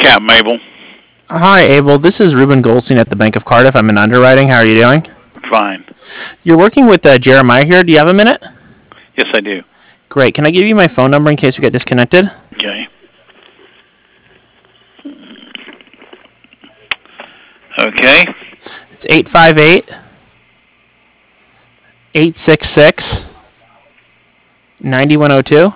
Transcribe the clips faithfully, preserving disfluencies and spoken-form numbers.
Captain Mabel. Hi, Abel. This is Ruben Goldstein at the Bank of Cardiff. I'm in underwriting. How are you doing? Fine. You're working with uh, Jeremiah here. Do you have a minute? Yes, I do. Great. Can I give you my phone number in case we get disconnected? Okay. Okay. It's eight five eight, eight six six, nine one zero two.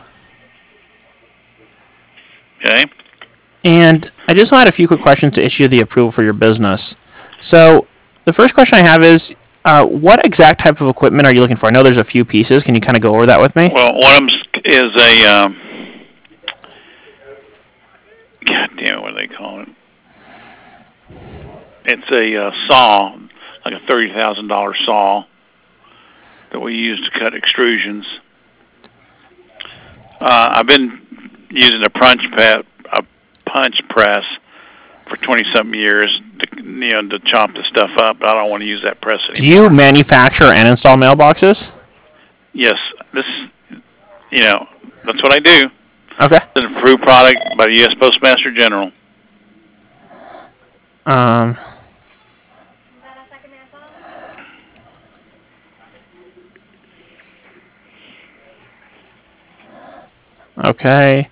Okay. And I just had a few quick questions to issue the approval for your business. So the first question I have is, uh, what exact type of equipment are you looking for? I know there's a few pieces. Can you kind of go over that with me? Well, one of them is a, um, God damn it, what do they call it? It's a uh, saw, like a thirty thousand dollars saw that we use to cut extrusions. Uh, I've been using a punch pad, a punch press for twenty-something years to, you know, to chop the stuff up, but I don't want to use that press anymore. Do you manufacture and install mailboxes? Yes. This, you know, that's what I do. Okay. It's an approved product by the U S Postmaster General. Um... Okay.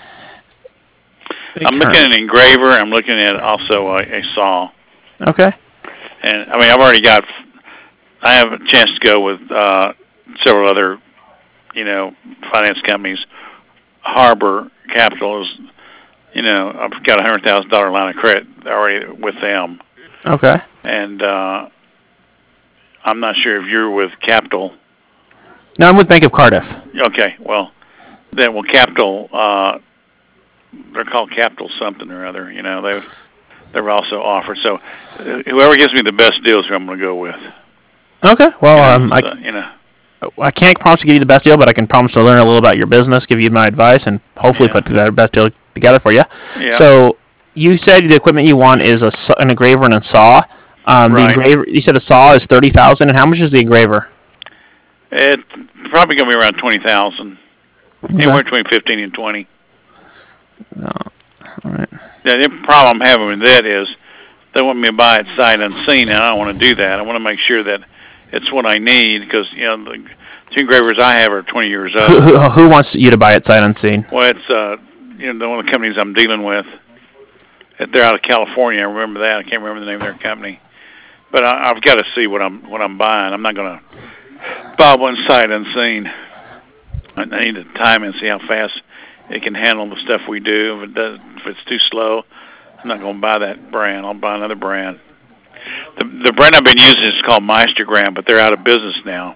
I'm looking at an engraver. I'm looking at also a, a saw. Okay. And I mean, I've already got. I have a chance to go with uh, several other, you know, finance companies. Harbor Capital is, you know, I've got a hundred thousand dollar line of credit already with them. Okay. And uh, I'm not sure if you're with Capital. No, I'm with Bank of Cardiff. Okay. Well, then, well, Capital. Uh, they're called Capital something or other. You know, they they're also offered. So, uh, whoever gives me the best deal is who I'm going to go with. Okay. Well, you know, um, so, I you know. I can't promise to give you the best deal, but I can promise to learn a little about your business, give you my advice, and hopefully Yeah. put the best deal together for you. Yeah. So, you said the equipment you want is a, sa- an engraver and a saw. Um, Right. The engraver, you said a saw is thirty thousand dollars, and how much is the engraver? It's probably going to be around twenty thousand. Anywhere between fifteen and twenty. No. All right. Yeah, the problem I'm having with that is they want me to buy it sight unseen, and I don't want to do that. I want to make sure that it's what I need because, you know, the two engravers I have are twenty years Who, old. who, who wants you to buy it sight unseen? Well, it's, uh, you know, the one of the companies I'm dealing with. They're out of California. I remember that. I can't remember the name of their company. But I, I've got to see what I'm what I'm buying. I'm not going to buy one sight unseen. I need to time and see how fast it can handle the stuff we do. If it does, if it's too slow, I'm not going to buy that brand. I'll buy another brand. The the brand I've been using is called Meistergram, but they're out of business now.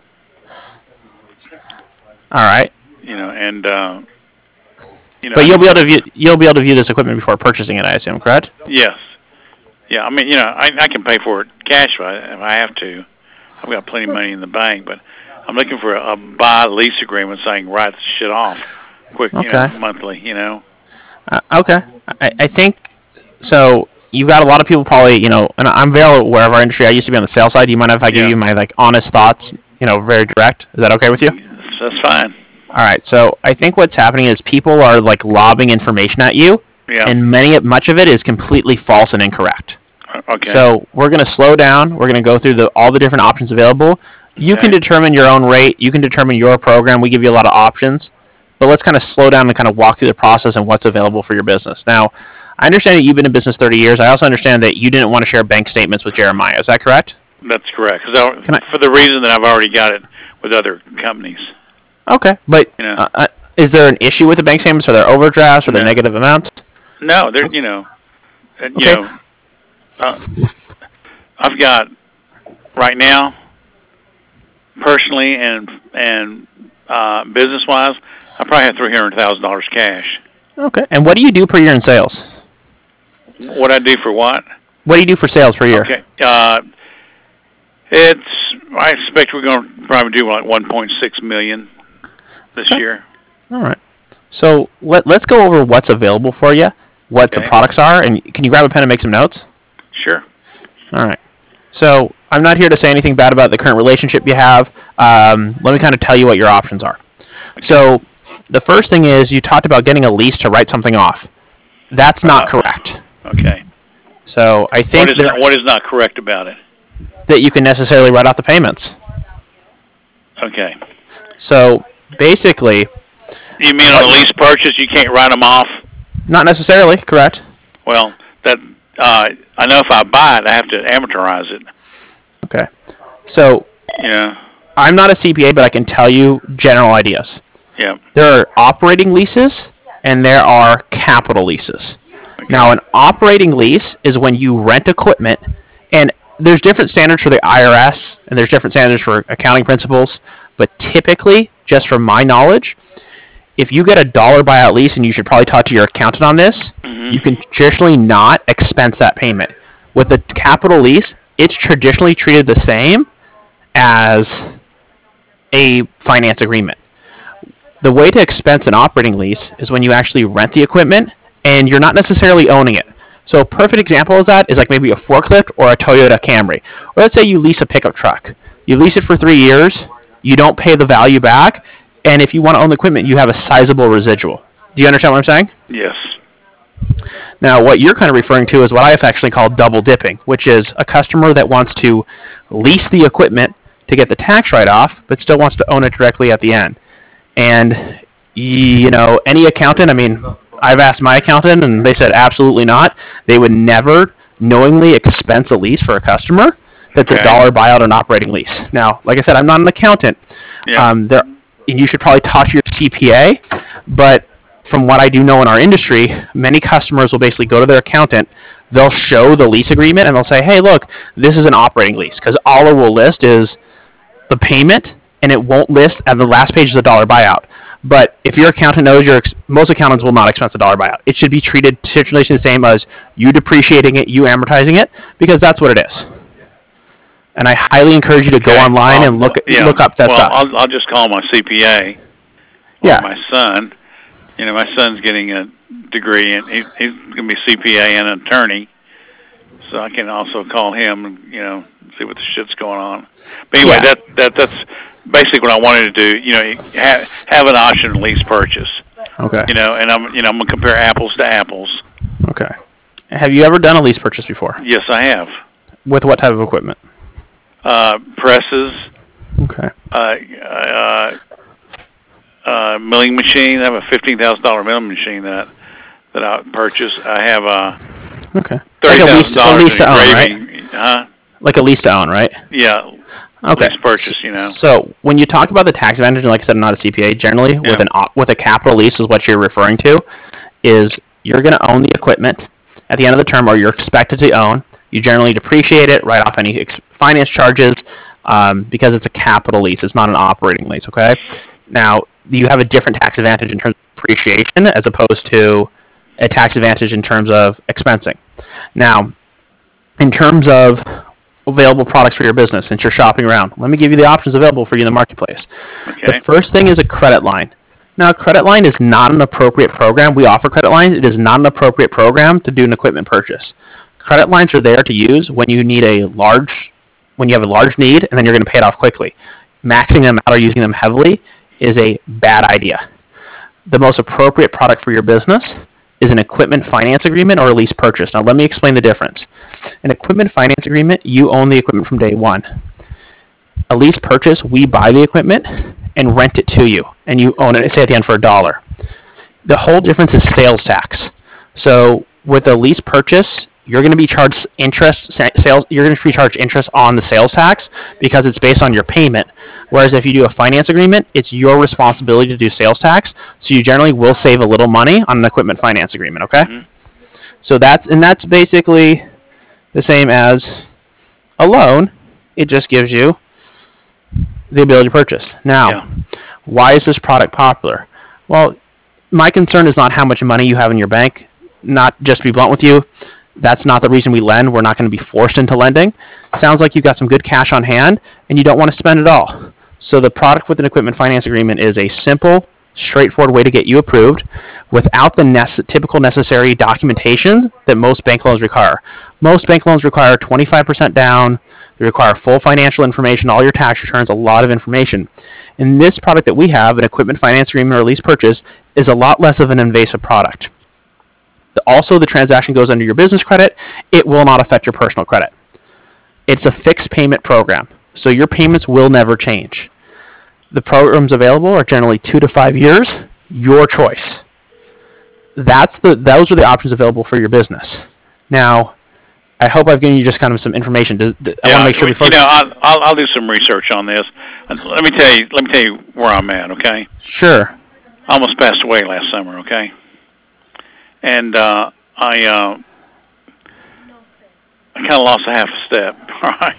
All right. You know, and uh, you know. But you'll be able to view you'll be able to view this equipment before purchasing it, I assume, correct? Yes. Yeah. I mean, you know, I I can pay for it cash if I if I have to. I've got plenty of money in the bank, but I'm looking for a, a buy lease agreement so I can write the shit off quick, Okay. you know, monthly. You know. Uh, okay. I, I think so. You've got a lot of people probably, you know, and I'm very aware of our industry. I used to be on the sales side. Do you mind if I give Yeah. you my like honest thoughts? You know, very direct. Is that okay with you? So that's fine. All right. So I think what's happening is people are like lobbing information at you, Yeah. and many much of it is completely false and incorrect. Okay. So we're going to slow down. We're going to go through the, all the different options available. You Okay. can determine your own rate. You can determine your program. We give you a lot of options. But let's kind of slow down and kind of walk through the process and what's available for your business. Now, I understand that you've been in business thirty years. I also understand that you didn't want to share bank statements with Jeremiah. Is that correct? That's correct. Cause Can I- for the reason that I've already got it with other companies. Okay. But You know. uh, uh, is there an issue with the bank statements? Are there overdrafts? Are there No. negative amounts? No, they're, you know, uh, you Okay. know, uh, I've got right now, personally and and uh, business wise, I probably have three hundred thousand dollars cash. Okay. And what do you do per year in sales? What I do for what? What do you do for sales per year? Okay, uh, it's I expect we're going to probably do like one point six million this Okay. year. All right. So let, let's go over what's available for you, what the Okay. products are, and can you grab a pen and make some notes? Sure. All right. So I'm not here to say anything bad about the current relationship you have. Um, let me kind of tell you what your options are. So the first thing is you talked about getting a lease to write something off. That's not Uh, correct. Okay. So I think What is, there- not, what is not correct about it? that you can necessarily write off the payments. Okay. So basically, You mean on a lease purchase, you can't write them off? not necessarily, correct? Well, that uh, I know if I buy it, I have to amortize it. Okay. So Yeah. I'm not a C P A, but I can tell you general ideas. Yeah. There are operating leases and there are capital leases. Okay. Now, an operating lease is when you rent equipment, and there's different standards for the I R S and there's different standards for accounting principles, but typically, just from my knowledge, if you get a dollar buyout lease, and you should probably talk to your accountant on this, Mhm. you can traditionally not expense that payment. With a capital lease, it's traditionally treated the same as a finance agreement. The way to expense an operating lease is when you actually rent the equipment and you're not necessarily owning it. So a perfect example of that is like maybe a forklift or a Toyota Camry. Or let's say you lease a pickup truck. You lease it for three years, you don't pay the value back, and if you want to own the equipment, you have a sizable residual. Do you understand what I'm saying? Yes. Now, what you're kind of referring to is what I've actually called double dipping, which is a customer that wants to lease the equipment to get the tax write-off, but still wants to own it directly at the end. And, you know, any accountant, I mean, I've asked my accountant, and they said absolutely not. They would never knowingly expense a lease for a customer that's Okay. a dollar buyout or an operating lease. Now, like I said, I'm not an accountant. Yeah. Um, there, and you should probably talk to your C P A, but from what I do know in our industry, many customers will basically go to their accountant, they'll show the lease agreement, and they'll say, hey, look, this is an operating lease, because all it will list is the payment, and it won't list at the last page is a dollar buyout. But if your accountant knows your, ex- most accountants will not expense a dollar buyout. It should be treated situationally the same as you depreciating it, you amortizing it, because that's what it is. And I highly encourage you to go Okay. online Well, and look yeah. look up that well, stuff. I'll, I'll just call my C P A. Or Yeah. my son. You know, my son's getting a degree, and he, he's going to be C P A and an attorney. So I can also call him and, you know, see what the shit's going on. But anyway, Yeah. that that that's basically what I wanted to do. You know, have have an option lease purchase. Okay. You know, and I'm you know I'm gonna compare apples to apples. Okay. Have you ever done a lease purchase before? Yes, I have. With what type of equipment? Uh, presses, Okay. uh, uh, uh, milling machine. I have a fifteen thousand dollar milling machine that that I purchased. I have a Okay. thirty Like a lease, thousand a dollars lease in to own, right? engraving. Huh? Like a lease to own, right? Yeah. Okay. Lease purchase. You know. So when you talk about the tax advantage, and like I said, I'm not a C P A. Generally, with Yeah. an op- with a capital lease, is what you're referring to, is you're going to own the equipment at the end of the term, or you're expected to own. You generally depreciate it, write off any ex- finance charges, um, because it's a capital lease. It's not an operating lease. Okay. Now you have a different tax advantage in terms of depreciation as opposed to a tax advantage in terms of expensing. Now, in terms of available products for your business, since you're shopping around, let me give you the options available for you in the marketplace. Okay. The first thing is a credit line. Now, a credit line is not an appropriate program. We offer credit lines. It is not an appropriate program to do an equipment purchase. Credit lines are there to use when you need a large, when you have a large need, and then you're going to pay it off quickly. Maxing them out or using them heavily is a bad idea. The most appropriate product for your business is an equipment finance agreement or a lease purchase. Now, let me explain the difference. An equipment finance agreement, you own the equipment from day one. A lease purchase, we buy the equipment and rent it to you, and you own it, say, at the end for a dollar. The whole difference is sales tax. So with a lease purchase, you're going to be charged interest, sa- sales. You're going to be charged interest on the sales tax because it's based on your payment. Whereas if you do a finance agreement, it's your responsibility to do sales tax. So you generally will save a little money on an equipment finance agreement. Okay. Mhm. So that's and that's basically the same as a loan. It just gives you the ability to purchase. Now, Yeah. why is this product popular? Well, my concern is not how much money you have in your bank. Not just to be blunt with you, that's not the reason we lend. We're not going to be forced into lending. Sounds like you've got some good cash on hand and you don't want to spend it all. So the product with an equipment finance agreement is a simple, straightforward way to get you approved without the nece- typical necessary documentation that most bank loans require. Most bank loans require twenty-five percent down. They require full financial information, all your tax returns, a lot of information. And this product that we have, an equipment finance agreement or lease purchase, is a lot less of an invasive product. Also, the transaction goes under your business credit. It will not affect your personal credit. It's a fixed payment program, so your payments will never change. The programs available are generally two to five years. Your choice. That's the those are the options available for your business. Now, I hope I've given you just kind of some information. Do, do, I yeah, want to make sure before you know I'll, I'll I'll do some research on this. Let me tell you let me tell you where I'm at. Okay. Sure. I almost passed away last summer. Okay. And uh, I uh, I kind of lost a half a step. All right.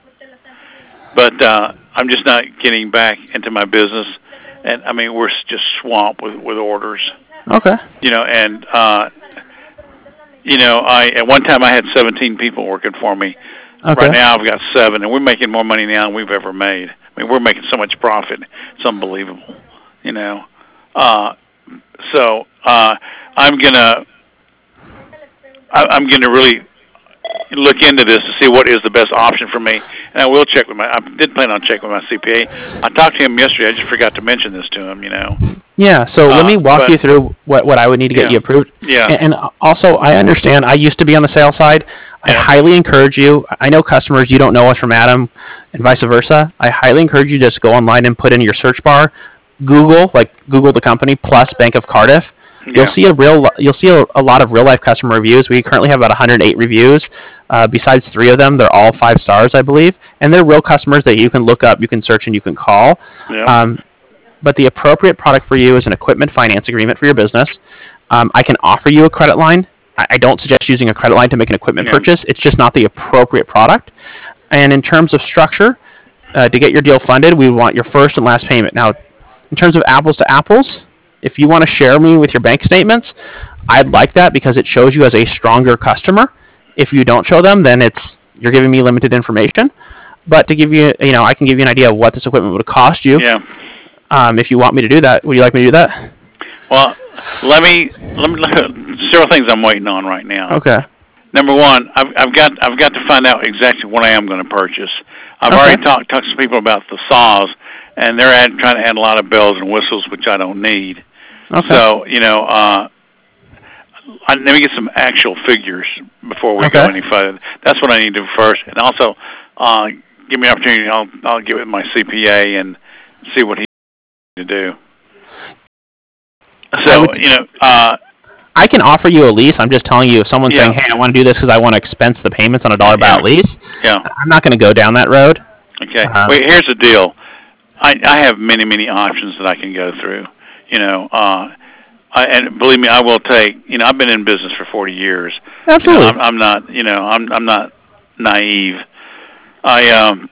But uh, I'm just not getting back into my business, and I mean we're just swamped with with orders. Okay. You know, and uh, you know, I at one time I had seventeen people working for me. Okay. Right now I've got seven, and we're making more money now than we've ever made. I mean, we're making so much profit; it's unbelievable. You know, uh, so uh, I'm gonna I, I'm gonna really look into this to see what is the best option for me, and I will check with my. I did plan on checking with my C P A. I talked to him yesterday. I just forgot to mention this to him. You know. Yeah. So uh, let me walk but, you through what, what I would need to get yeah, you approved. Yeah. And, and also, I understand. I used to be on the sales side. I yeah. highly encourage you. I know customers you don't know us from Adam, and vice versa. I highly encourage you to just go online and put in your search bar, Google like Google the company plus Bank of Cardiff. You'll Yeah. see a real, you'll see a, a lot of real life customer reviews. We currently have about one hundred eight reviews. Uh, besides three of them, they're all five stars, I believe, and they're real customers that you can look up, you can search, and you can call. Yeah. Um, but the appropriate product for you is an equipment finance agreement for your business. Um, I can offer you a credit line. I, I don't suggest using a credit line to make an equipment Yeah. purchase. It's just not the appropriate product. And in terms of structure, uh, to get your deal funded, we want your first and last payment. Now, in terms of apples to apples, if you want to share me with your bank statements, I'd like that because it shows you as a stronger customer. If you don't show them, then it's you're giving me limited information. But to give you, you know, I can give you an idea of what this equipment would cost you. Yeah. Um, if you want me to do that, would you like me to do that? Well, let me let me look at several things I'm waiting on right now. Okay. Number one, I've, I've got I've got to find out exactly what I am going to purchase. I've Okay. already talked talked to people about the saws, and they're add, trying to add a lot of bells and whistles, which I don't need. Okay. So you know, uh, I, let me get some actual figures before we Okay. go any further. That's what I need to do first, and also uh, give me an opportunity. I'll I'll get with my C P A and see what he to do. So would, you know, uh, I can offer you a lease. I'm just telling you, if someone's Yeah. saying, "Hey, I want to do this because I want to expense the payments on a dollar Yeah. buyout lease," yeah. I'm not going to go down that road. Okay. Uh-huh. Wait, here's the deal. I, I have many, many options that I can go through. You know, uh, I, and believe me, I will take. You know, I've been in business for forty years. Absolutely. You know, I'm, I'm not. You know, I'm I'm not naive. I um,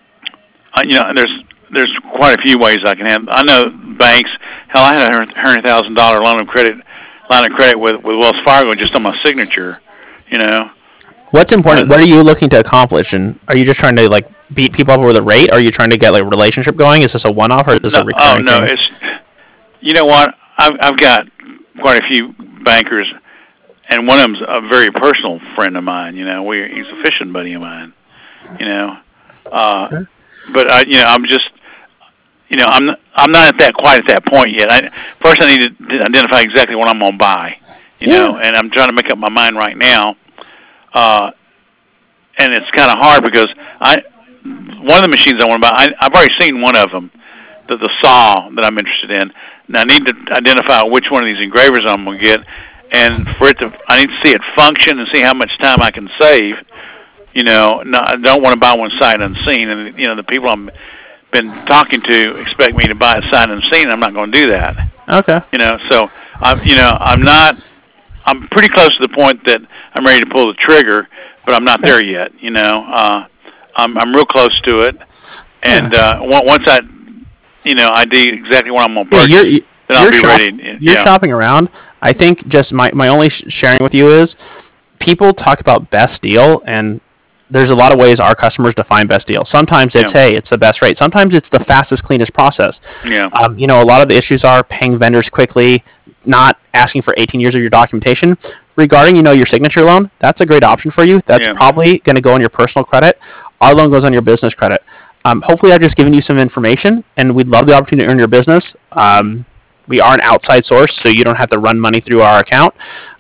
I, you know, there's there's quite a few ways I can have. I know banks. Hell, I had a hundred thousand dollar line of credit line of credit with with Wells Fargo just on my signature. You know. What's important? What are you looking to accomplish? And are you just trying to like beat people up with a rate? Or are you trying to get like a relationship going? Is this a one-off or is this no, a recurring Oh no, thing? it's. You know what? I've I've got quite a few bankers, and one of them's a very personal friend of mine. You know, we he's a fishing buddy of mine. You know, uh, Okay. but I, you know, I'm just, you know, I'm not, I'm not at that quite at that point yet. I, first, I need to identify exactly what I'm gonna buy. You Yeah. know, and I'm trying to make up my mind right now. Uh, and it's kind of hard because I, one of the machines I want to buy, I, I've already seen one of them, the the saw that I'm interested in. Now I need to identify which one of these engravers I'm going to get, and for it to, I need to see it function and see how much time I can save. You know, no, I don't want to buy one sight unseen, and you know the people I've been talking to expect me to buy it sight unseen. I'm not going to do that. Okay. You know, so I'm, you know, I'm not. I'm pretty close to the point that I'm ready to pull the trigger, but I'm not there yet. You know, uh, I'm I'm real close to it, and uh, once I, you know, I do exactly what I'm going to Yeah, purchase, you're, then I'll you're be shop- ready. You're yeah. shopping around. I think just my, my only sh- sharing with you is people talk about best deal, and there's a lot of ways our customers define best deal. Sometimes it's, Yeah. hey, it's the best rate. Sometimes it's the fastest, cleanest process. Yeah. Um, you know, a lot of the issues are paying vendors quickly, not asking for eighteen years of your documentation. Regarding, you know, your signature loan, that's a great option for you. That's Yeah. probably going to go on your personal credit. Our loan goes on your business credit. Um, hopefully, I've just given you some information, and we'd love the opportunity to earn your business. Um, we are an outside source, so you don't have to run money through our account.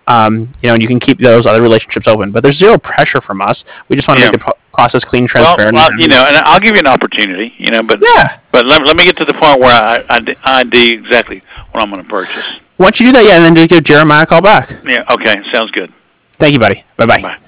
Um, you know, and you can keep those other relationships open. But there's zero pressure from us. We just want to Yeah. make the pro- process clean, transparent. Well, well, you know, and I'll give you an opportunity, you know, but yeah. but let, let me get to the point where I, I, I D exactly what I'm going to purchase. Once you do that, yeah, and then just give Jeremiah a call back. Yeah, okay, sounds good. Thank you, buddy. Bye-bye. Bye.